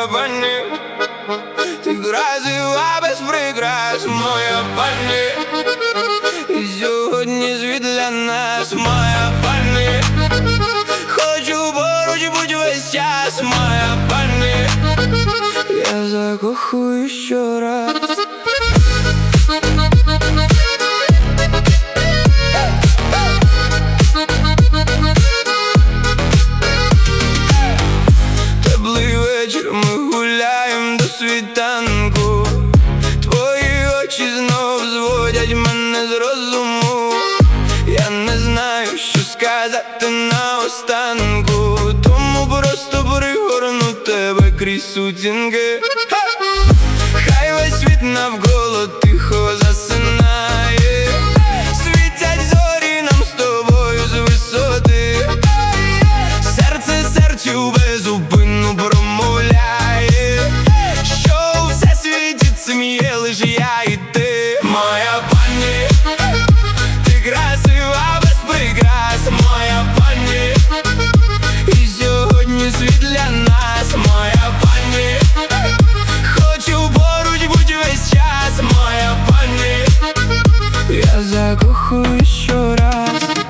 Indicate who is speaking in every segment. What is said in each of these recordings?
Speaker 1: моя пані. Ти красива без прикрас, моя пані. І сьогодні світ для нас, моя пані. Хочу поруч будь весь час, моя пані. Я закохую щораз. Теплий вечір, ми гуляєм до світанку. Твої очі знов зводять мене з розуму. Я не знаю, що сказати наостанку, тому просто пригорну тебе крізь сутінки. Хай весь світ навколо тихо засинає. Світять зорі нам з тобою з висоти. Серце серцю безупинно промовляє, що у всесвіті цим є лиш я і ти. Моя пані, ти красива без прикрас, моя пані. І сьогодні світ для нас, моя пані. Хочу поруч будь весь час, моя пані. Я закохую щораз.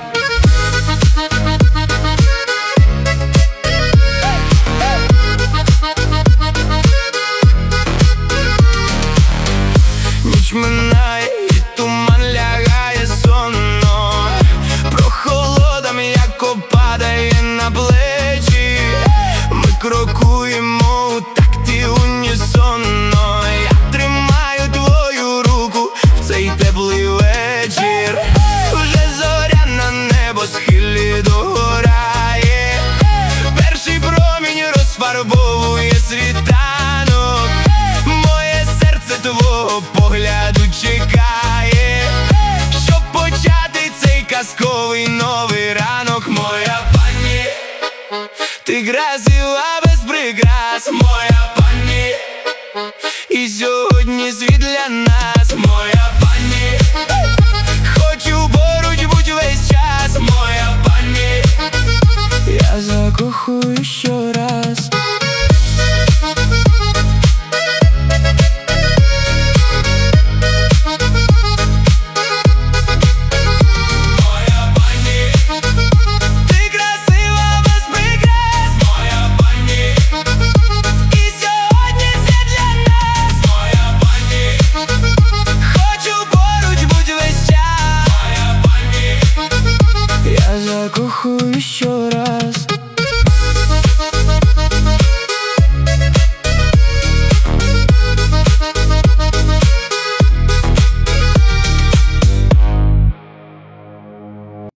Speaker 1: Ніч минає і туман лягає сонно. Прохолода м'яко падає на плечі. Ми крокуємо у такті унісонно. Я тримаю твою руку в цей теплий вечір. Вже зоря на небосхилі догорає. Перший промінь розфарбовує світанок. Моє серце твого погляду чекає, щоб почати цей казковий новий ранок. Моя пані, ти красива без прикрас, моя пані. І сьогодні світ для нас, моя пані. Хочу поруч будь весь час, моя пані. Я закохую щораз.